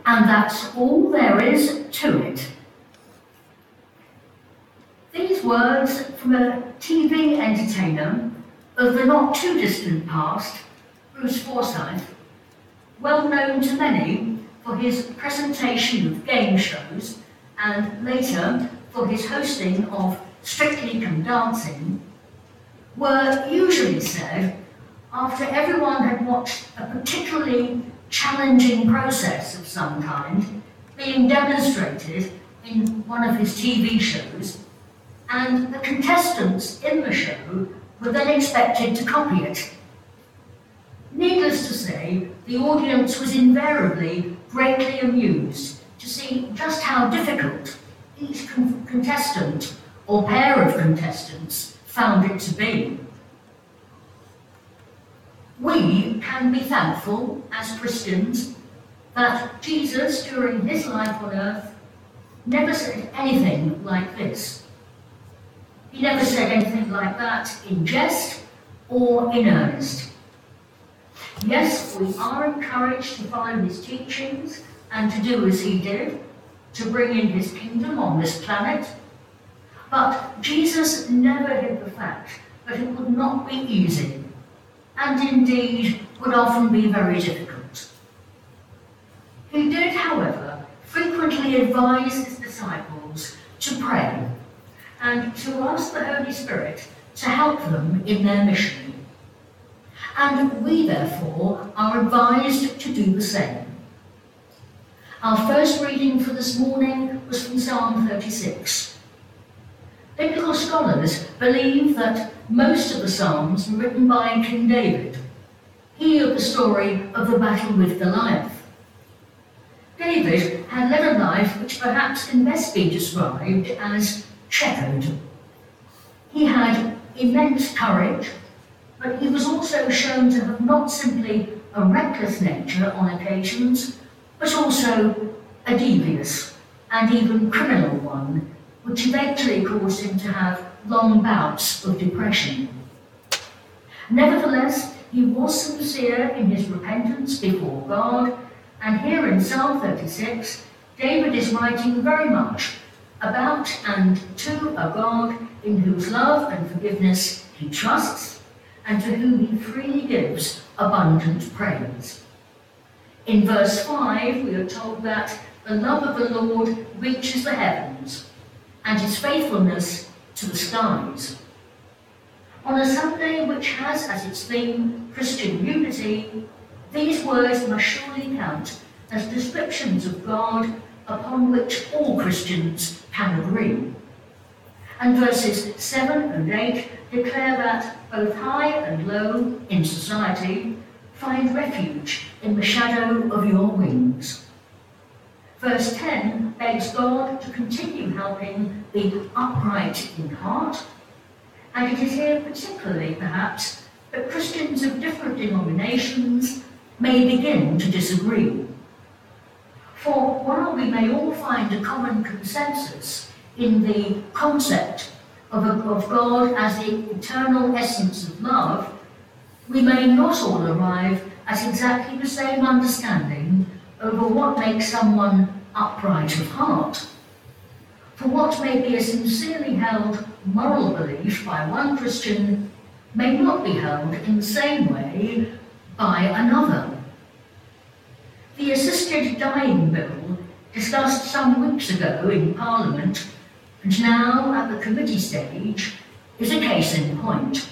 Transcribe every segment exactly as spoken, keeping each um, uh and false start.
And that's all there is to it. These words from a T V entertainer of the not too distant past, Bruce Forsyth, well known to many for his presentation of game shows and later for his hosting of Strictly Come Dancing, were usually said after everyone had watched a particularly challenging process of some kind being demonstrated in one of his T V shows, and the contestants in the show were then expected to copy it. Needless to say, the audience was invariably greatly amused to see just how difficult each con- contestant or pair of contestants found it to be. We can be thankful as Christians that Jesus, during his life on earth, never said anything like this. He never said anything like that in jest or in earnest. Yes, we are encouraged to follow his teachings and to do as he did, to bring in his kingdom on this planet. But Jesus never hid the fact that it would not be easy, and indeed would often be very difficult. He did, however, frequently advise his disciples to pray and to ask the Holy Spirit to help them in their mission. And we, therefore, are advised to do the same. Our first reading for this morning was from Psalm thirty-six. Biblical scholars believe that most of the Psalms were written by King David, he of the story of the battle with Goliath. David had led a life which perhaps can best be described as checkered. He had immense courage, but he was also shown to have not simply a reckless nature on occasions, but also a devious and even criminal one, which eventually caused him to have long bouts of depression. Nevertheless, he was sincere in his repentance before God, and here in Psalm thirty-six, David is writing very much about and to a God in whose love and forgiveness he trusts, and to whom he freely gives abundant praise. In verse five, we are told that the love of the Lord reaches the heavens, and his faithfulness to the skies. On a Sunday which has as its theme Christian unity, these words must surely count as descriptions of God upon which all Christians can agree. And verses seven and eight declare that both high and low in society find refuge in the shadow of your wings. Verse ten begs God to continue helping the upright in heart, and it is here particularly, perhaps, that Christians of different denominations may begin to disagree. For while we may all find a common consensus in the concept of, a, of God as the eternal essence of love, we may not all arrive at exactly the same understanding over what makes someone upright of heart. For what may be a sincerely held moral belief by one Christian may not be held in the same way by another. The assisted dying bill, discussed some weeks ago in Parliament, and now at the committee stage, is a case in point.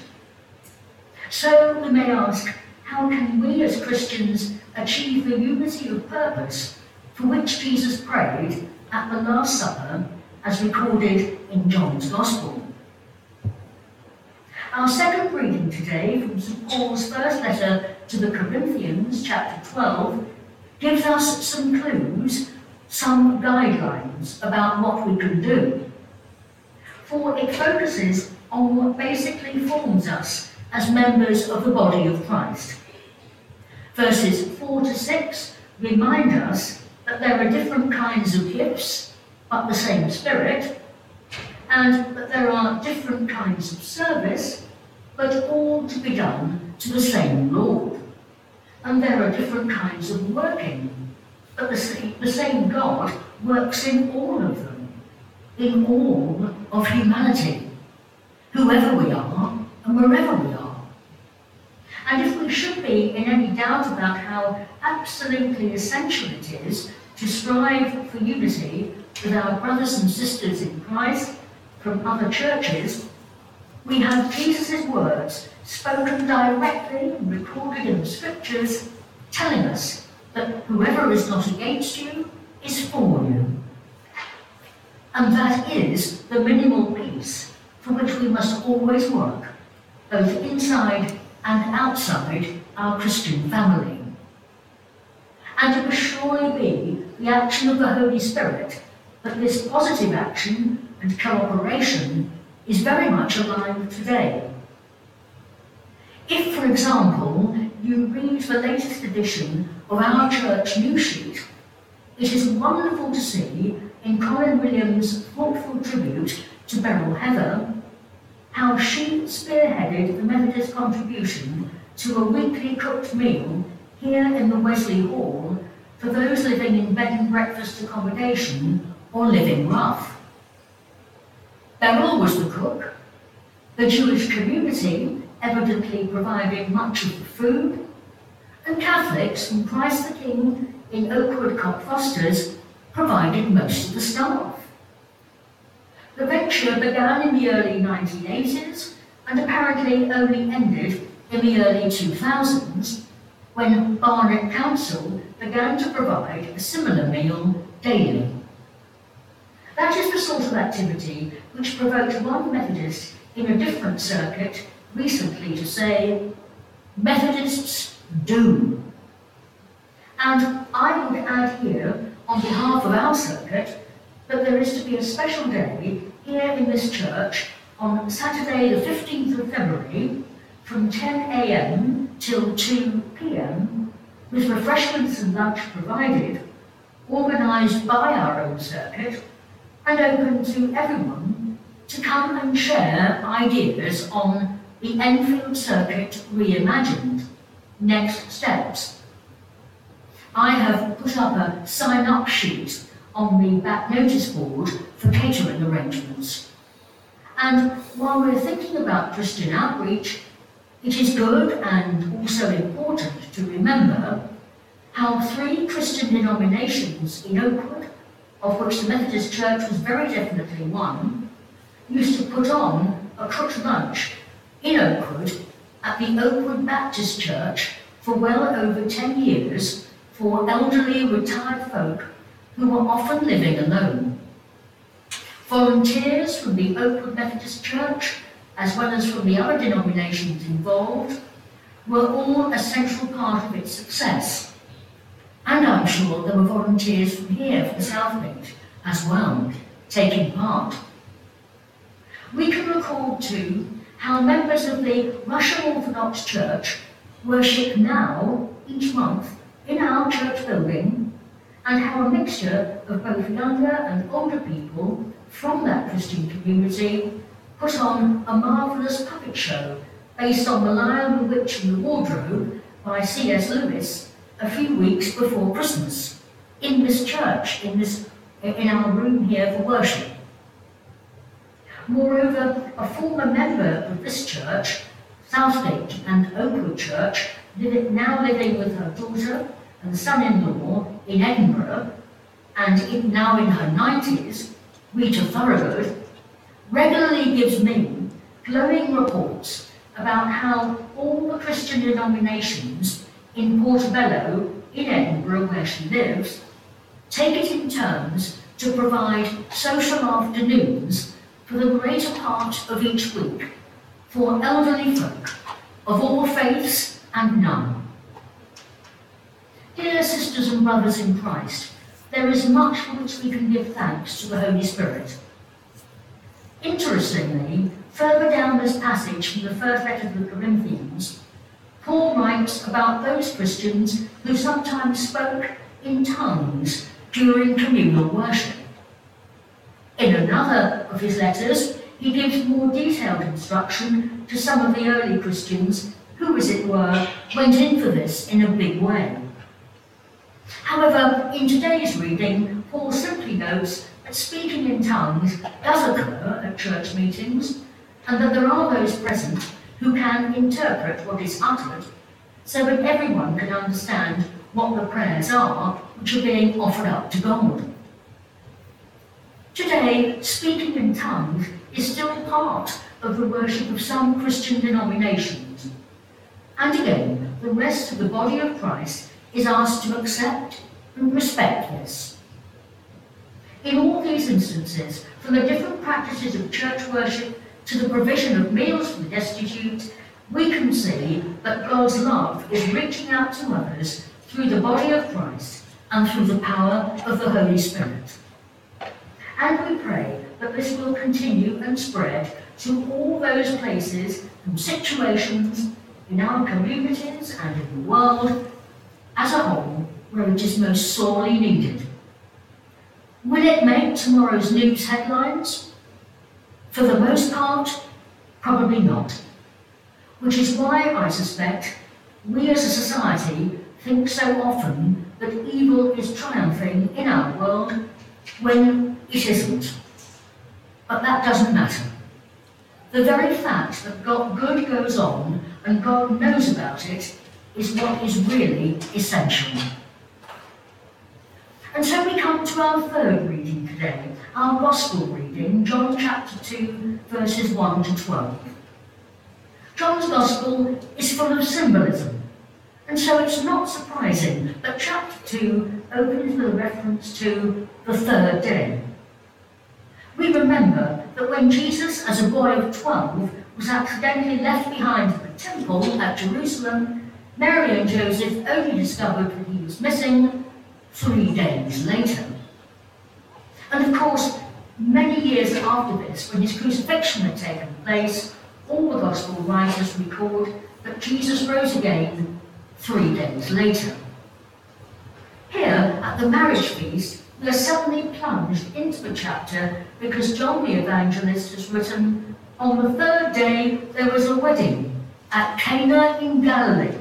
So we may ask, how can we as Christians achieve the unity of purpose for which Jesus prayed at the Last Supper, as recorded in John's Gospel? Our second reading today from Saint Paul's first letter to the Corinthians, chapter twelve, gives us some clues, some guidelines about what we can do. For it focuses on what basically forms us as members of the body of Christ. Verses four to six remind us that there are different kinds of gifts, but the same Spirit, and that there are different kinds of service, but all to be done to the same Lord. And there are different kinds of working, but the same, the same God works in all of them, in all of humanity, whoever we are and wherever we are. And if we should be in any doubt about how absolutely essential it is to strive for unity with our brothers and sisters in Christ from other churches, we have Jesus' words spoken directly and recorded in the scriptures, telling us that whoever is not against you is for you. And that is the minimal peace for which we must always work, both inside and outside our Christian family. And it must surely be the action of the Holy Spirit that this positive action and cooperation is very much alive today. If, for example, you read the latest edition of our church news sheet, it is wonderful to see in Colin Williams' thoughtful tribute to Beryl Heather how she spearheaded the Methodist contribution to a weekly cooked meal here in the Wesley Hall for those living in bed and breakfast accommodation or living rough. Beryl was the cook. The Jewish community evidently provided much of the food, and Catholics from Christ the King in Oakwood Cockfosters provided most of the staff. The venture began in the early nineteen eighties and apparently only ended in the early two thousands, when Barnet Council began to provide a similar meal daily. That is the sort of activity which provoked one Methodist in a different circuit recently to say, "Methodists do." And I would add here, on behalf of our circuit, that there is to be a special day here in this church on Saturday the fifteenth of February from ten a m till two p m with refreshments and lunch provided, organised by our own circuit and open to everyone to come and share ideas on the Enfield Circuit Reimagined, Next Steps. I have put up a sign-up sheet on the back notice board for catering arrangements. And while we're thinking about Christian outreach, it is good and also important to remember how three Christian denominations in Oakwood, of which the Methodist Church was very definitely one, used to put on a cooked lunch in Oakwood at the Oakwood Baptist Church for well over ten years for elderly retired folk who were often living alone. Volunteers from the Oakwood Methodist Church, as well as from the other denominations involved, were all a central part of its success. And I'm sure there were volunteers from here, from Southgate, as well, taking part. We can recall too how members of the Russian Orthodox Church worship now, each month, in our church building, and how a mixture of both younger and older people from that Christian community put on a marvellous puppet show based on The Lion, the Witch and the Wardrobe by C S Lewis a few weeks before Christmas, in this church, in, this, in our room here for worship. Moreover, a former member of this church, Southgate and Oakwood Church, now living with her daughter and son-in-law in Edinburgh, and in, now in her nineties, Rita Thorogood, regularly gives me glowing reports about how all the Christian denominations in Portobello, in Edinburgh where she lives, take it in turns to provide social afternoons for the greater part of each week for elderly folk of all faiths and none. Dear sisters and brothers in Christ, there is much for which we can give thanks to the Holy Spirit. Interestingly, further down this passage from the first letter to the Corinthians, Paul writes about those Christians who sometimes spoke in tongues during communal worship. In another of his letters, he gives more detailed instruction to some of the early Christians who, as it were, went in for this in a big way. However, in today's reading, Paul simply notes that speaking in tongues does occur at church meetings, and that there are those present who can interpret what is uttered, so that everyone can understand what the prayers are which are being offered up to God. Today, speaking in tongues is still part of the worship of some Christian denominations. And again, the rest of the body of Christ is asked to accept and respect this. In all these instances, from the different practices of church worship to the provision of meals for the destitute, we can see that God's love is reaching out to others through the body of Christ and through the power of the Holy Spirit. And we pray that this will continue and spread to all those places and situations in our communities and in the world as a whole where it is most sorely needed. Will it make tomorrow's news headlines? For the most part, probably not. Which is why I suspect we as a society think so often that evil is triumphing in our world when it isn't. But that doesn't matter. The very fact that God, good goes on and God knows about it is what is really essential. And so we come to our third reading today, our Gospel reading, John chapter two, verses one to twelve. John's Gospel is full of symbolism, and so it's not surprising that chapter two opens with a reference to the third day. We remember that when Jesus, as a boy of twelve, was accidentally left behind at the temple at Jerusalem, Mary and Joseph only discovered that he was missing three days later. And of course, many years after this, when his crucifixion had taken place, all the Gospel writers record that Jesus rose again three days later. Here, at the marriage feast, we are suddenly plunged into the chapter because John the Evangelist has written, "On the third day there was a wedding at Cana in Galilee."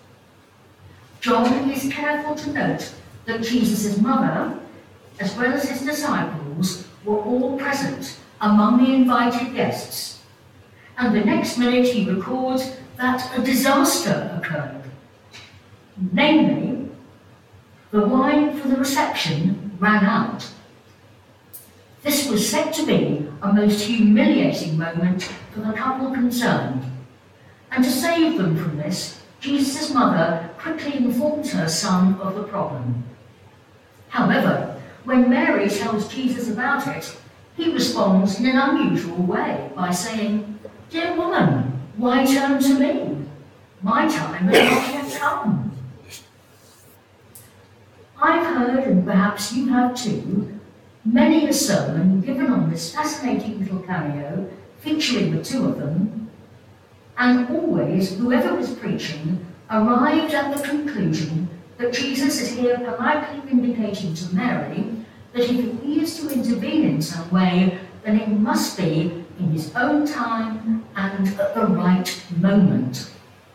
John is careful to note that Jesus' mother, as well as his disciples, were all present among the invited guests. And the next minute he records that a disaster occurred. Namely, the wine for the reception ran out. This was said to be a most humiliating moment for the couple concerned. And to save them from this, Jesus' mother quickly informs her son of the problem. However, when Mary tells Jesus about it, he responds in an unusual way by saying, "Dear woman, why turn to me? My time has not yet come." I've heard, and perhaps you have too, many a sermon given on this fascinating little cameo featuring the two of them, and always whoever was preaching arrived at the conclusion that Jesus is here politely indicating to Mary that if he is to intervene in some way, then it must be in his own time and at the right moment.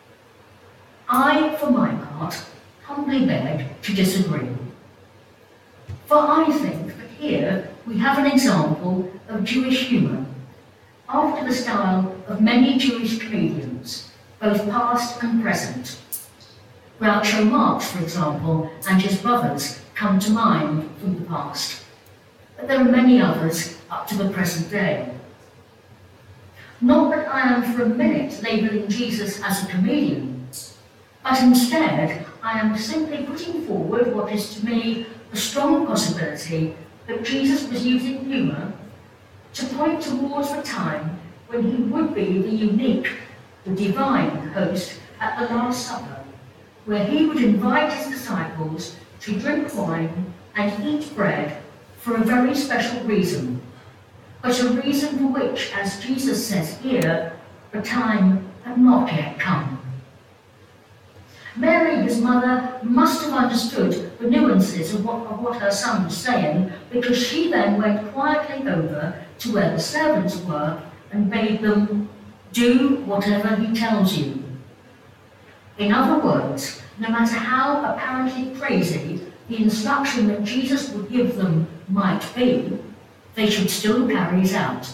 I, for my part, humbly beg to disagree. For I think that here we have an example of Jewish humour, after the style of many Jewish comedians, both past and present. Groucho Marx, for example, and his brothers come to mind from the past, but there are many others up to the present day. Not that I am for a minute labelling Jesus as a comedian, but instead I am simply putting forward what is to me a strong possibility that Jesus was using humour to point towards the time when he would be the unique, the divine host at the Last Supper, where he would invite his disciples to drink wine and eat bread for a very special reason, but a reason for which, as Jesus says here, the time had not yet come. Mary, his mother, must have understood the nuances of what, of what her son was saying, because she then went quietly over to where the servants were and bade them do whatever he tells you. In other words, no matter how apparently crazy the instruction that Jesus would give them might be, they should still carry it out.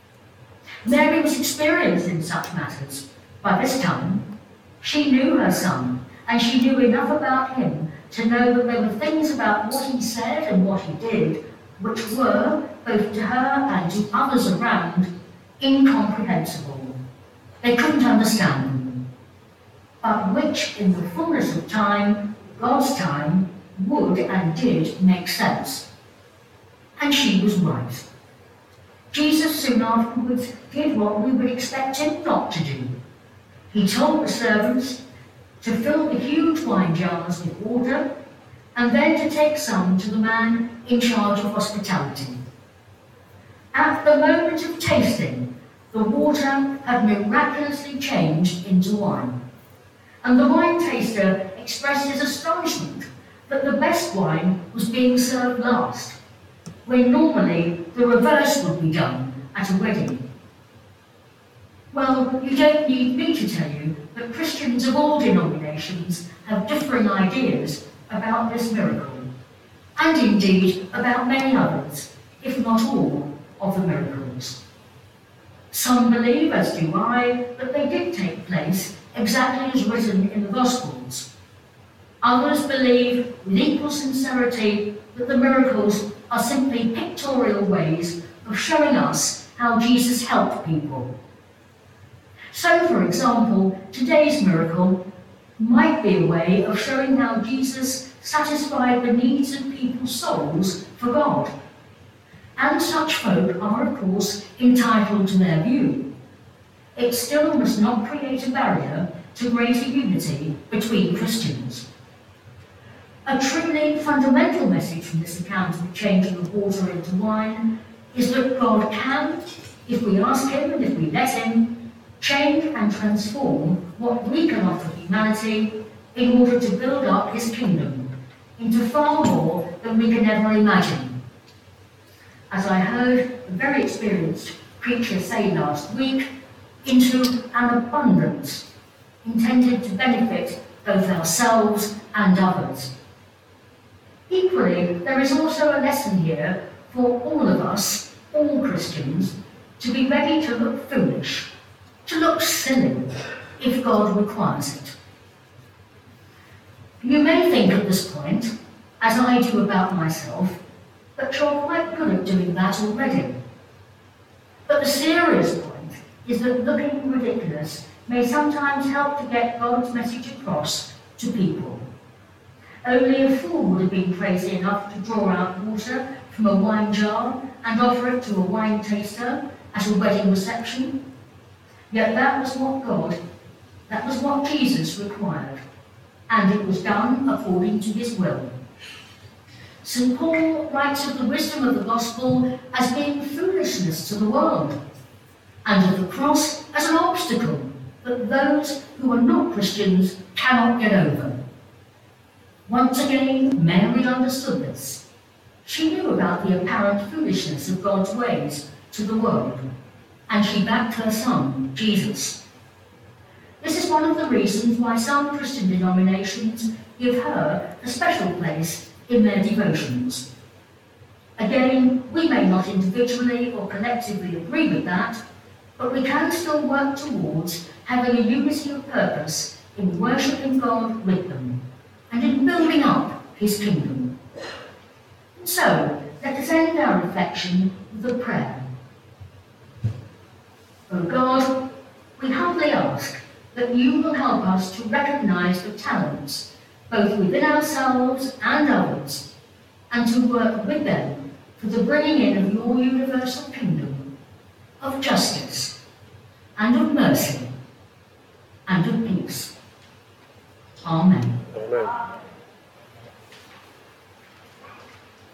Mary was experienced in such matters. By this time, she knew her son, and she knew enough about him to know that there were things about what he said and what he did which were, both to her and to others around, incomprehensible. They couldn't understand them, but which, in the fullness of time, God's time, would and did make sense. And she was right. Jesus soon afterwards did what we would expect him not to do. He told the servants to fill the huge wine jars with water and then to take some to the man in charge of hospitality. At the moment of tasting, the water had miraculously changed into wine, and the wine taster expressed his astonishment that the best wine was being served last, when normally the reverse would be done at a wedding. Well, you don't need me to tell you that Christians of all denominations have differing ideas about this miracle, and indeed about many others, if not all, of the miracles. Some believe, as do I, that they did take place exactly as written in the Gospels. Others believe, with equal sincerity, that the miracles are simply pictorial ways of showing us how Jesus helped people. So, for example, today's miracle might be a way of showing how Jesus satisfied the needs of people's souls for God. And such folk are, of course, entitled to their view. It still must not create a barrier to greater unity between Christians. A truly fundamental message from this account of the changing of water into wine is that God can, if we ask him and if we let him, change and transform what we can offer humanity in order to build up his kingdom into far more than we can ever imagine. As I heard a very experienced preacher say last week, into an abundance intended to benefit both ourselves and others. Equally, there is also a lesson here for all of us, all Christians, to be ready to look foolish, to look silly, if God requires it. You may think at this point, as I do about myself, that you're quite good at doing that already. But the serious point is that looking ridiculous may sometimes help to get God's message across to people. Only a fool would have been crazy enough to draw out water from a wine jar and offer it to a wine taster at a wedding reception. Yet that was what God, that was what Jesus required, and it was done according to his will. Saint Paul writes of the wisdom of the gospel as being foolishness to the world, and of the cross as an obstacle that those who are not Christians cannot get over. Once again, Mary understood this. She knew about the apparent foolishness of God's ways to the world, and she backed her son, Jesus. This is one of the reasons why some Christian denominations give her a special place in their devotions. Again, we may not individually or collectively agree with that, but we can still work towards having a unity of purpose in worshipping God with them and in building up his kingdom. So, let us end our reflection with a prayer. O God, we humbly ask that you will help us to recognise the talents, both within ourselves and others, and to work with them for the bringing in of your universal kingdom, of justice, and of mercy, and of peace. Amen.